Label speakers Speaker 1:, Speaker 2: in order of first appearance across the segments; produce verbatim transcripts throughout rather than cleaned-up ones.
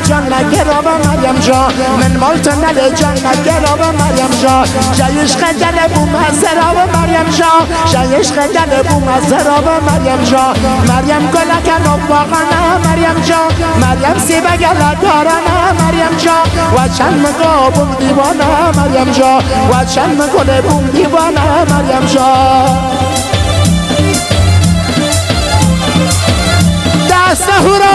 Speaker 1: جان نگراب مریم جان من مالت نل جان نگراب مریم جان جایش خدل بو مزراب مریم جان جایش خدل بو مزراب مریم جان مریم گلکن و باغنا مریم جان مریم سیبه گل دارنا مریم جان و چند مگا بوم دیوانه مریم جان و چند مگل بوم دیوانه مریم جان دست هورا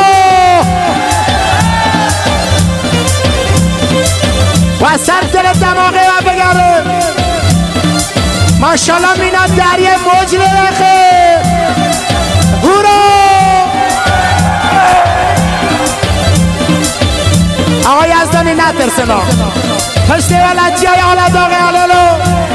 Speaker 1: و سر دل دماغه و بگره ماشالله مینا دریه موج لرخه هورا آقای یزدانی نترسنا پشت ولدی های آلد آقای آلالو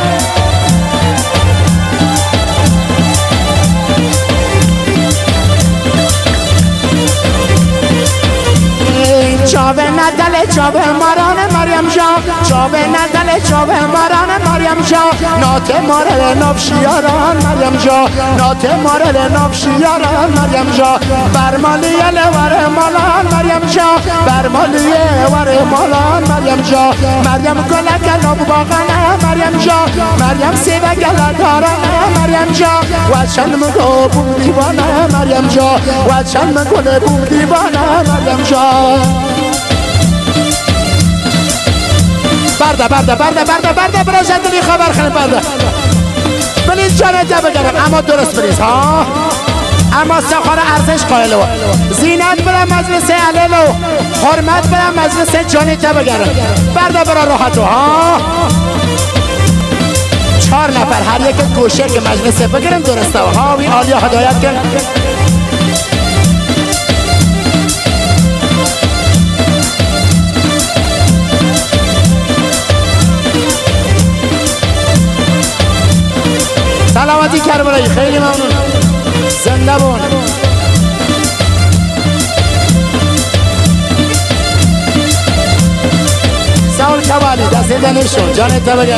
Speaker 1: جاوه ندل جاوه ماران مریم جان جاوه ندل جاوه ماران مریم جان نات مارل نفشیاران مریم جان نات مارل نفشیاران مریم جان برمالیه لور مالان مریم جان برمالیه ور مالان مریم جان مریم گلک لب باغنه مریم جان مریم سیبه گل دارنه مریم جان و چند مگو بوم دیوانه مریم جان و چند مگو بوم دیوانه مریم جان برده برده برده برده برده برای زندگی خبر خیلی برده بلیز جانته بگرم اما درست بلیز ها اما سخار ارزش قایلو زینت برای مجلس علیلو حرمت برای مجلس جانته بگرم برده برای راحتو ها چهار نفر هر یک گوشه که مجلس بگرم درسته ها وی آلیا هدایت کن سلامتی کربلایی خیلی ممنون زنده بون ساول کوالی دست دنشون جانت بگر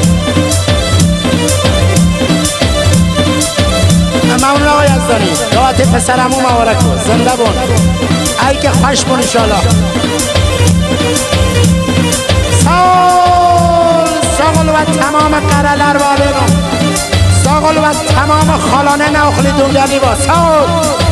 Speaker 1: ممنون آقای یزدانی دوات پسرمو مبارک بود زنده بون ای که خوش بون انشالله ساول ساول و تمام قرلر والدون ساقل و تمام خالانه ناخلی دونگلی با ساقل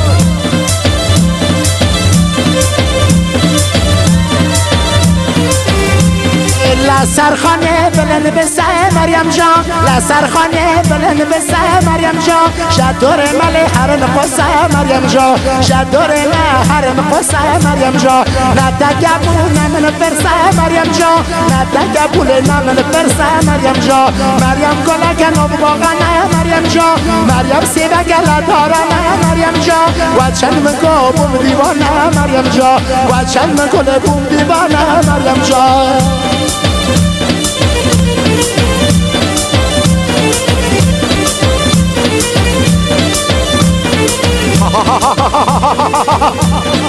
Speaker 1: لسرخانه بلند بسه مریم جان لسرخانه بلند بسه مریم جان شدور ملی هرن قصه مریم جان شدور ملی هرن قصه مریم جان ندگبون من فرسه مریم جان ندگبون من فرسه مریم جان مریم گلک نو باغنه مریم جان مریم سیبه گل دارنه مریم جان و چند مگو بوم دیوانه مریم جان و چند مگل بوم دیوانه مریم جان ha ha ha ha ha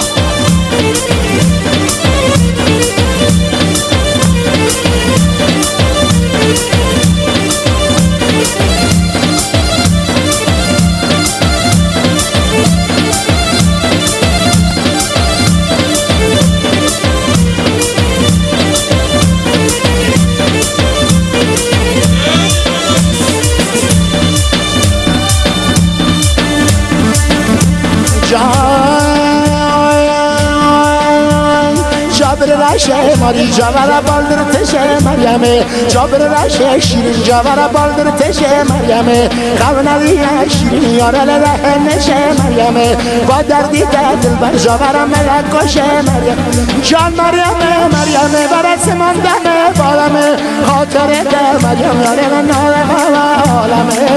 Speaker 1: رشه ماری جوارا بالدر تشه مریمه جابر رشه شیرین جوارا بالدر تشه مریمه خونویه شیرین یاره ره نشه مریمه با دردی دل بر جوارا ملک کشه مریم جان مریمه مریمه برس ماندمه بالمه خاطر ده مریم یاره من عالمه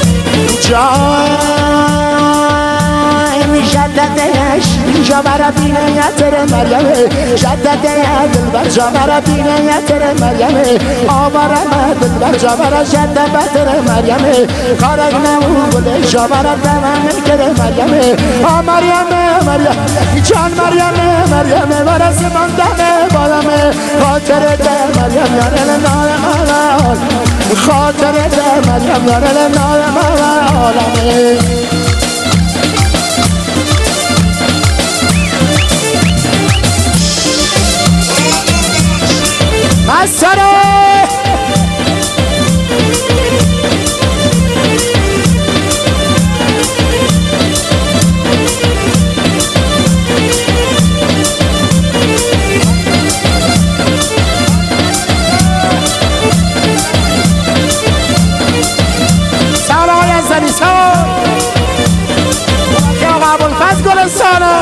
Speaker 1: جای جددش جوارا بین بینه یتر مریم شدت دلبر جامر بینه یتر مریم آواره دل بر جامر شد بتر مریم کارک نمون گل جامر دمن کر مریم آ مریم مریم جان مریم مریم برس من دم بالم خاطر ده مریم یارل نال خاطر ده مریم یارل نال عالمه مسره سرای زنیسان یا قبول فز گلستانه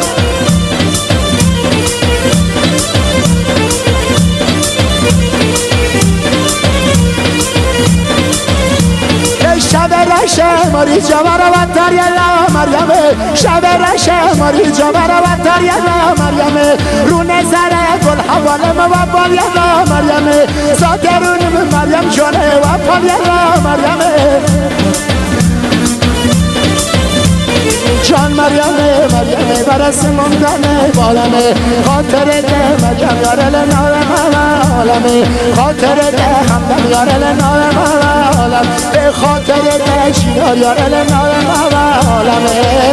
Speaker 1: شب رشه ماری جوار و تریلا مریم شب رشه ماری جوار و تریلا مریم رو نظر گل حوالم و بالیلا مریم ساترون مریم جانه و بالیلا مریم جان مریم مریم برس مندن بالمه خاطر ده مریم یارل نالم عالمه خاطر ده همدم یارل نالم عالم به خاطر ده شیار یارل نالم عالمه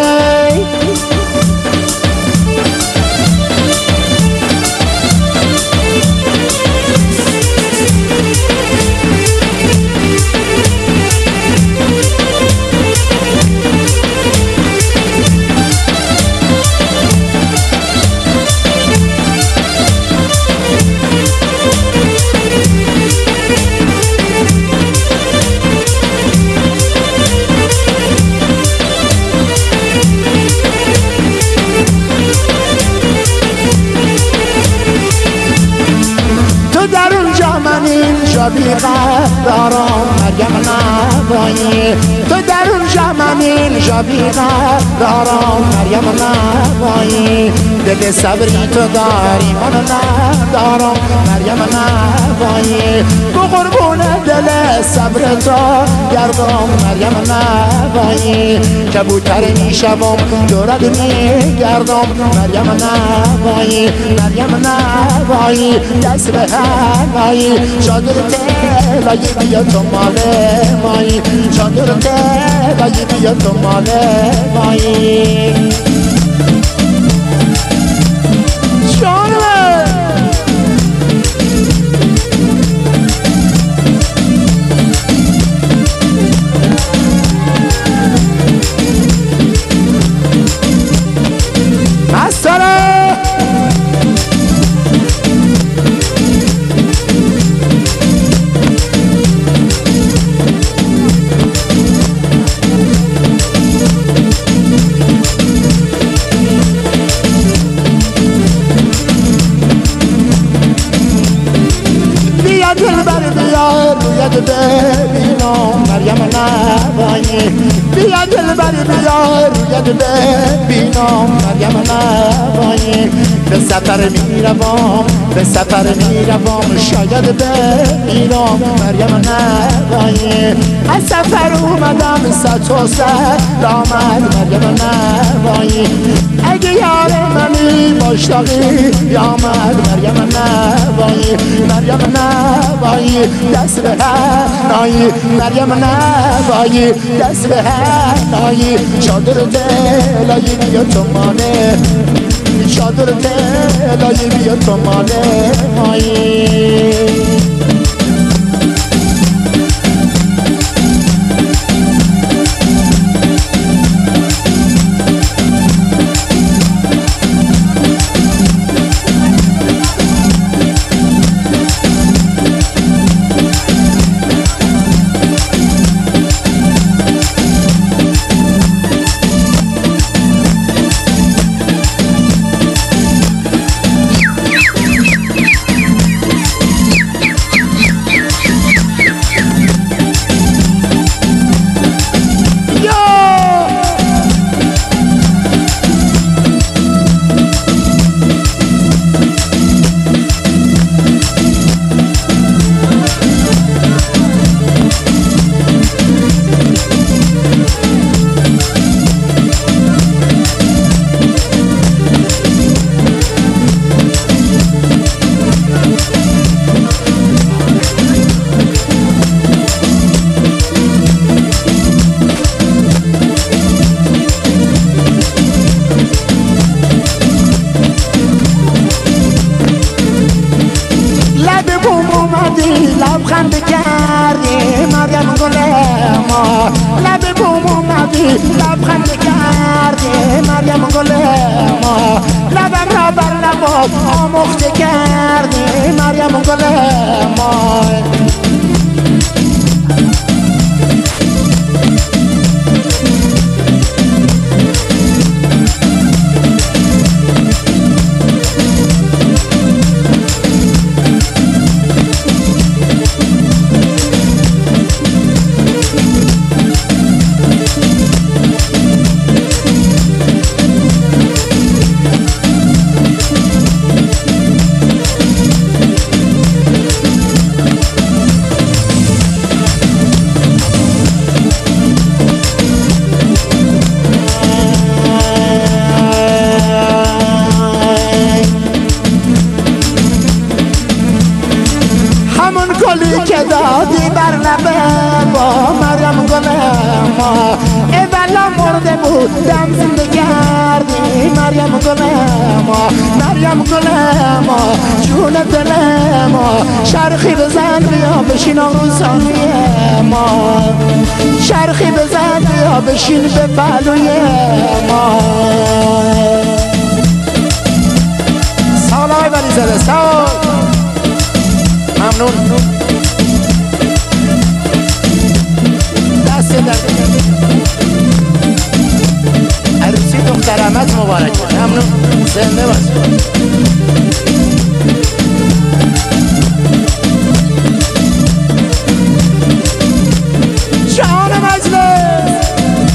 Speaker 1: بی قرارم مریم نبایی تو در اونجا من اینجا بی قرارم مریم نبایی دل صبری تو داری من ندارم مریم نبایی تو قربون دل صبر تو گردم مریم نبایی کبوتر میشم دورت میگردم مریم نبایی مریم نبایی دست به هوایی چادر تلایی بیا تو مال مایی چادر تلایی بیا تو مال مایی جانمه مستره ببینم مریم نبایی بیا دل بری بیا رویت ببینم مریم نبایی به سفر میروم به سفر میروم شاید بمیرم مریم نبایی از سفر اومدم صد و صد آمد مریم نبایی اگه یار منی مشتاقی بیامد مریم نبایی مریم نبایی دست به هنایی مریم نبایی دست به هنایی چادر دلایی بیا تو مانه چادر دلایی بیا تو مانه مایی لب بوم اومدی لبخند کردی مریم گل ما لب بوم اومدی لبخند کردی مریم گل ما لبم را بر لبات آموخته کردی مریم گل ما که دادی بر لبه با مریم گل ما اولا مرده بود دم زنده کردی مریم گل ما مریم گل ما جون دل ما شرخی بزن بیا بشین آروزانی ما شرخی بزن بیا بشین به پهلوی ما سال های ولی زده سال ممنون عروسی دختر احمد مبارک ممنون زنده باش جان مجلس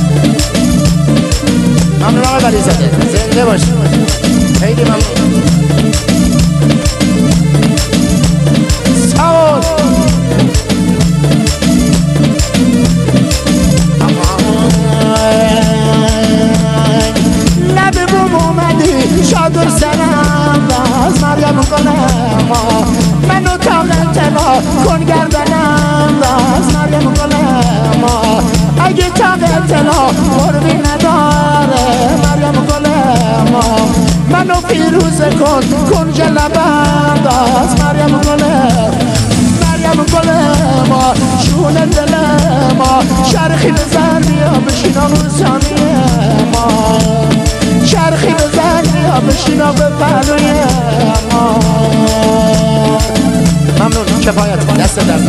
Speaker 1: ممنون آقای ولی زده زنده باش خیلی ممنون سوال شادر سرم باز مریم گل ما منو طاقت ما کن گردنم باز مریم گل ما اگه طاقت ما قربی نداره مریم گل ما منو فیروز کن کن جلبم باز مریم گل مریم گل ما شون دل ما شرخی بزن بیا بشین آروزانی ما شرخی بزن بیا بشینا به پهلوی ما ممنون کفایت دست در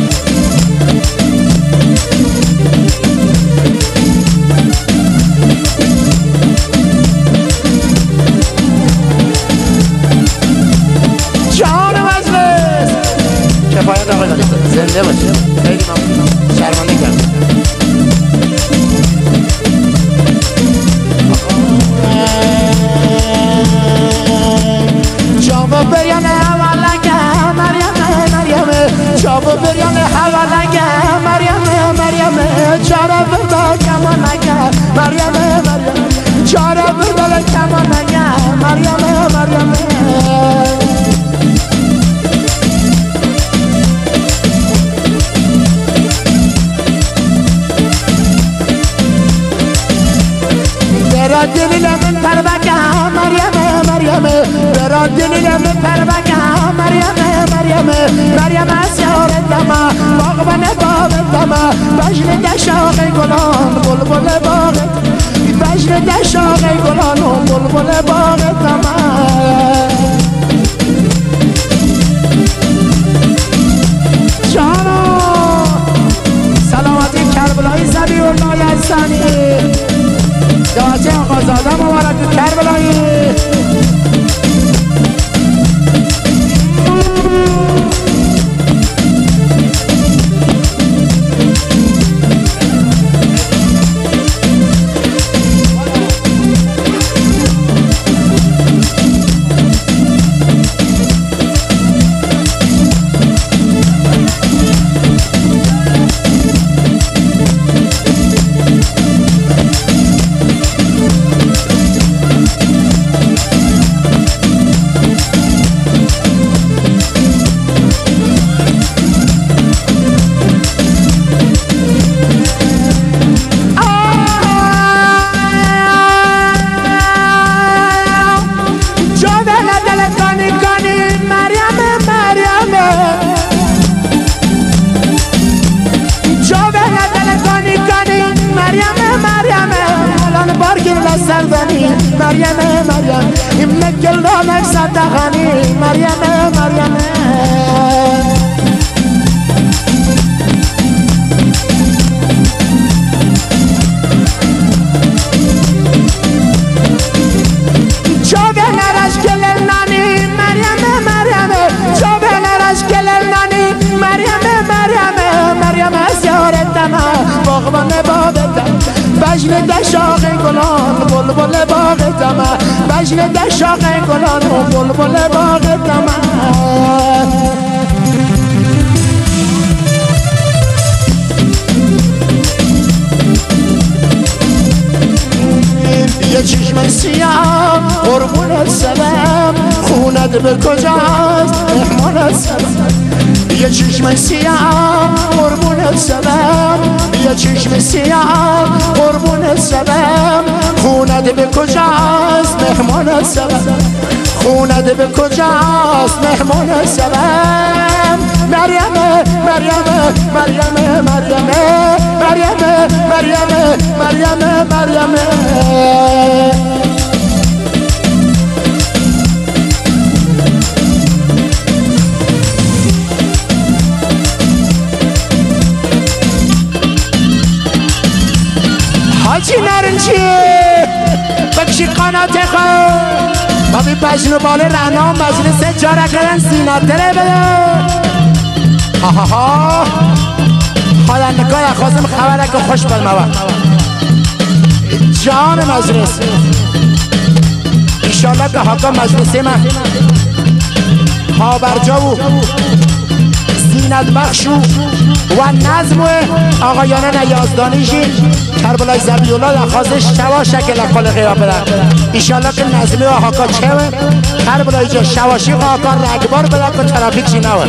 Speaker 1: جان مجلس کفایت آقای ولی زنده باشه خیلی ممنون شرمنده کرد جابو بریان حوالگه مریم مریم جابو بریان حوالگه مریم مریم چاره بردا کمانگه مریم مریم چاره بردا کمانگه مریم مریم برا دلیل من پربکه مریم مریم برا دلیل من پربکه مریم مریم مریم از یار دما باغبان باغ دما بجن دشاق گلان بلبل باغ بجن دشاق گلان بلبل باغ دما جانا سلامتی کربلای زبی و نایستانی داعی آقازاده مبارک کربلایی سردنی مریم مریم این مگلانک صدقنی مریم مریم چوبه نرش گلل نانی مریم مریم چوبه نرش گلل نانی مریم مریم مریم از یارتم باغبان باغتم بجن دشاق گلان بلبل باغتم بجن دشاق گلان بلبل باغتم یه چشم سیاه قربونت سلام خونت به کجاست مهمانت سلام یه چشم سیاه قربونت سلام یه چشم سیاه قربونت سلام خونت به کجاست مهمانت سلام خونت به کجاست مهمانت سلام مریم مریم مریم مریم مریم مریم مریم مریم حاجی نرنجی بکشی قنات خود بابی بجن و بال رهنام مجلس جاره کردن سیناتره بده ها ها ها خالندگاه خوازم خبره که خوش بلموه جان مجلس انشالله که حقا مجلسی من پابرجا و زینت بخشو و نظم آقایان نیازدانیشی کربلای زبیولا در خوازش شوا شکل اقبال غیاب بدن ایشالله که نظمی و حاکا چه کربلای جا شواشی و حاکا رگبار بدن که ترافیک چی نوه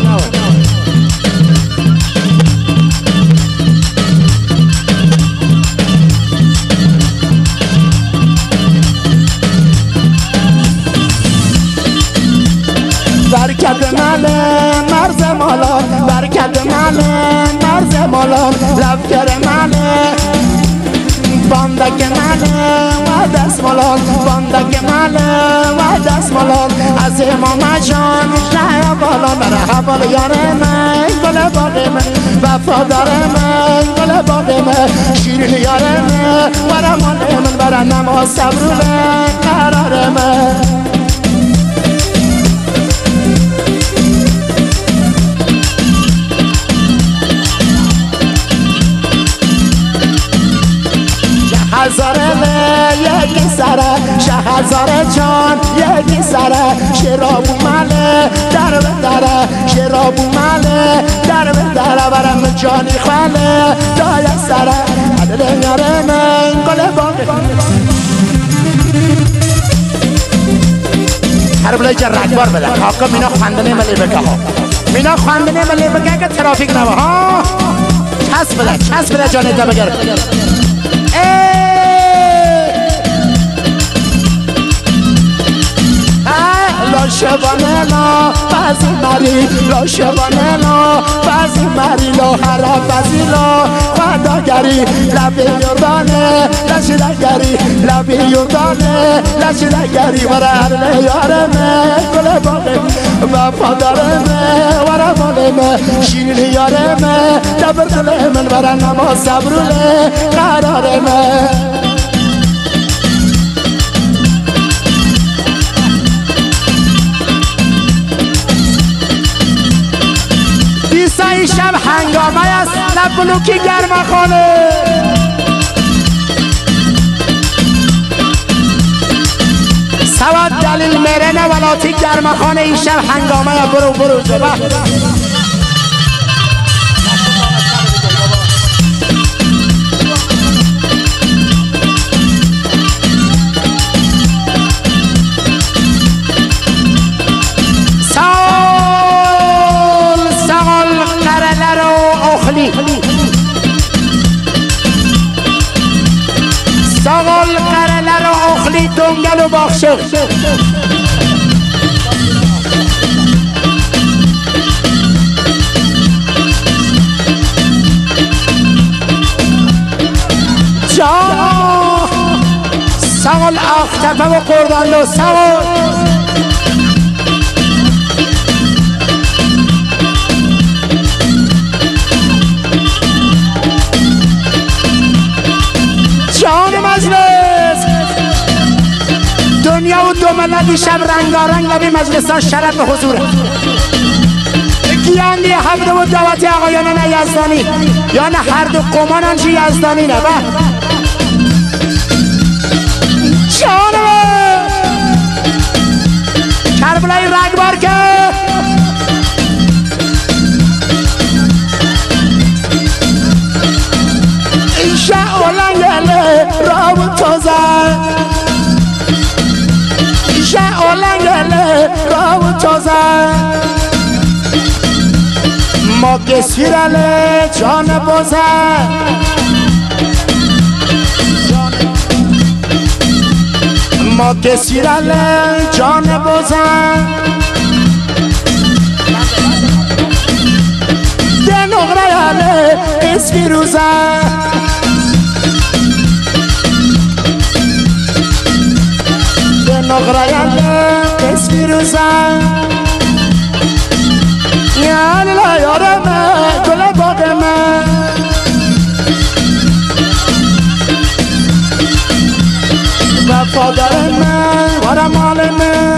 Speaker 1: برکت ماله مرز مالان برکت ماله مرز مالان لفگر ماله باندک ماله و دست مالان باندک ماله و دست مالان از امام جان شه بالان بر حوال یار من گل باغ من وفادار من گل باغ من شیرین یار من بر امان من بر نماز صبر قرار من هزاره یکی سره شه هزاره جان یکی سره شرابو ماله در به دره شرابو ماله در به دره برم جانی خاله دای سره عدل یاره من گل باقی هر بلای جا رگبار بده کاکا مینا خواندنه ملی بگه ها مینا خواندنه ملی بگه که ترافیک نوه ها چس بده چس بده جانی تا بگر لاشبانه لا بازی مری لاشبانه لا بازی مری لا حرف بازی لا خداگری لبی یردانه لشدگری لبی یردانه لشدگری ورا هر یارمه گل باقی وفادارمه ورا مالمه شیرین یارمه دبر دل من ورا نماز صبروله قرارمه دیسای شب هنگامه است لب بلوکی گرمخانه سواد دلیل مرنه ولاتی گرمخانه این شب هنگامه برو برو زبه ساغل قرلر و اخلی دنگل و باخشه جا ساغل کاخ تپه و قردان و سوار جان مجلس دنیا و دو ملت شب رنگارنگ لبی مجلسان شرف به حضوره گیاندی هفته و دعوت آقایان نه یزدانی یا نه هر دو قمانان چی یزدانی نه به جانم کربلای رگبار که ایشه اولنگله راو تازه ایشه اولنگله راو تازه ما کسیرله جان بازه ما کسیرله جان بازه ده نغره یاله اسفی روزه ده نغره یاله اسفی روزه یعنی لا یارمه گل باقمه وفادرمه ورمالمه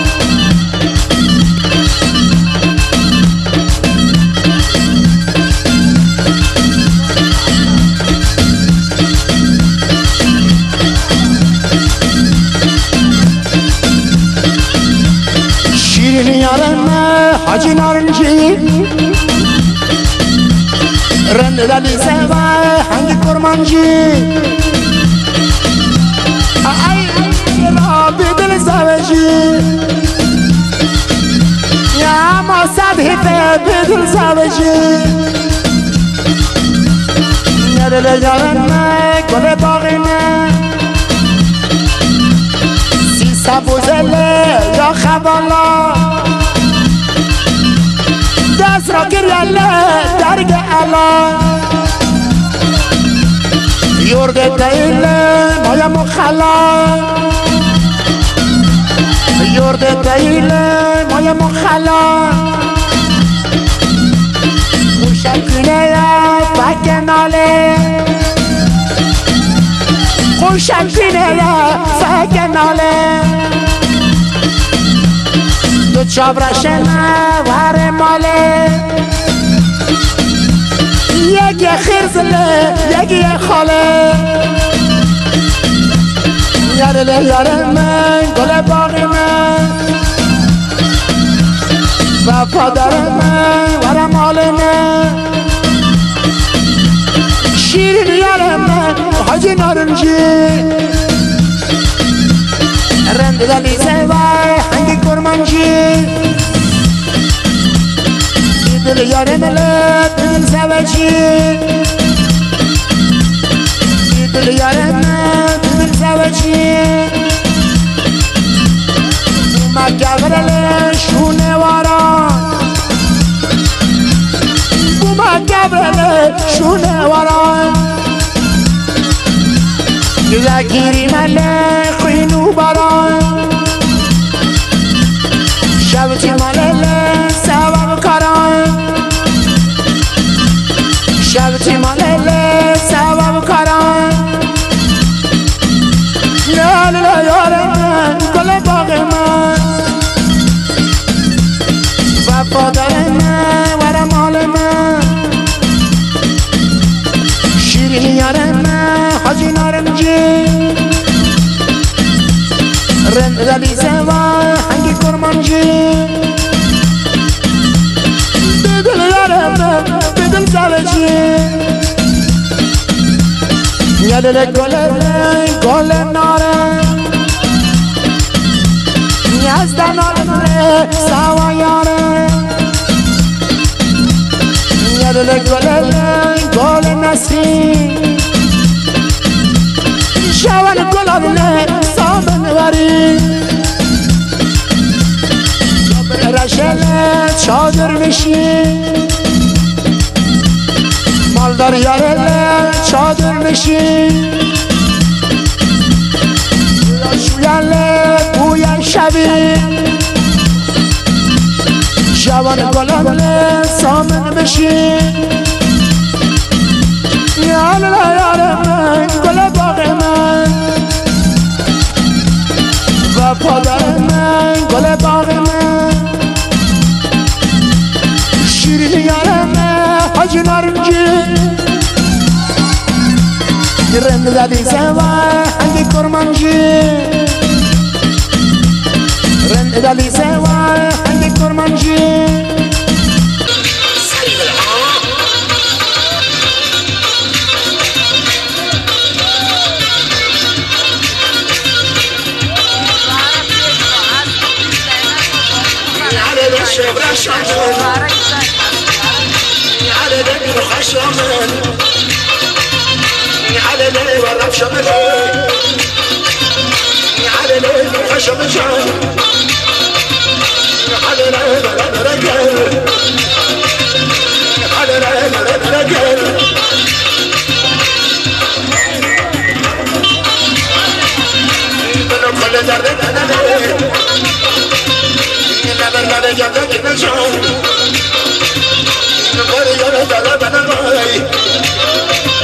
Speaker 1: شیرین یارمه حاجی نارنجی رند دلی سوای هنگی کرمانجی ای را بدل زوجی یا ما صدیقه بدل زوجی ندل یارمه گل باقیمه سی سبوزله یا خبالا دست را گریاله درگ علا یورد دیله مایا مخلا یورد دیله مایا مخلا خوشکنه یا فکناله خوشکنه یا فکناله دو چابرشنه وار ماله یکی خیرزله یکی خاله یارله یاره من گل باقی من وفادر من ور مال من شیرین یاره من حاجی نارنجی رند دلی سوای هنگی کرمانجی دل یاره ملت دل زوجی دل یاره ملت دل زوجی بوما گبرل شونه واران بوما گبرل شونه واران گیری مله خوینو باران شبتی مله سواب کاران شبتی مله سواب کاران لا لا یار من گل باغ من وفادر من ور مال من شیرین یار من حاجی نارنجی رند دلی سوای هنگی کرمانجی بدل یارم بدل زوجی یادل گل گل ناره یزدان آلمه سوا یاره یادل گل گل نسیم شوال گل آلمه سامن وری رشل چادر نشی مالدار یارل چادر نشی شویله بوی شبی جوان گلم سامن بشی یالا یار من گل باغ من و پادر من گل باغ من شیرین یار من حاج نارنجی رند دادی سوار هنگی کرمانجی رند دادی سوار هنگی کرمانجی
Speaker 2: على ليل ورب شملي على ليل وخشم جاي على ليل ورب رجال على ليل ورب رجال بلو كل درد انا ليل نبر نبر جدك نجوم نقول يا رب